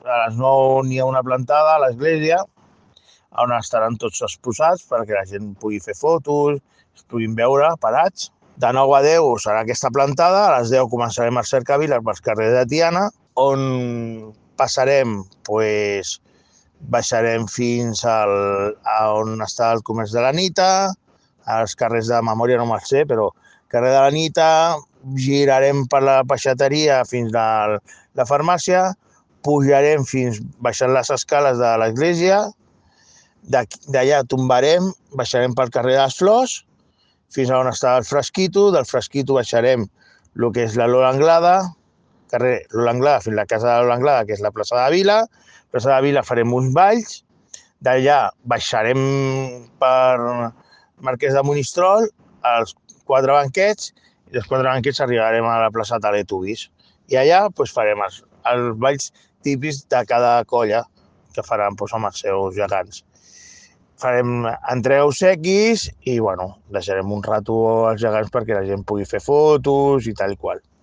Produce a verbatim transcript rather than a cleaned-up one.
a les nou n'hi ha una plantada a l'església on estaran tots exposats perquè la gent pugui fer fotos, es puguin veure parats. De nou a deu serà aquesta plantada, a les deu començarem a cercavila pels carrers de Tiana, on passarem, pues, baixarem fins al, a on està el comerç de l'Anita, als carrers de memòria no me'l sé, però carrer de l'Anita, girarem per la peixateria fins a la farmàcia, pujarem fins baixant les escales de l'església, d'allà tombarem, baixarem pel carrer de les Flors, fins a on està el Frasquito, del Frasquito baixarem el que és la Lola Anglada, carrer Lola Anglada fins a la casa de Lola Anglada, que és la plaça de Vila, plaça de Vila farem uns balls, d'allà baixarem per Marquès de Monistrol, als quatre banquets, i dels quatre banquets arribarem a la plaça Teletubbies. I allà pues, farem els, els balls típics de cada colla que faran pues, amb els seus gegants. Farem entrega obsequis i bueno, deixarem un rato als gegants perquè la gent pugui fer fotos i tal i qual.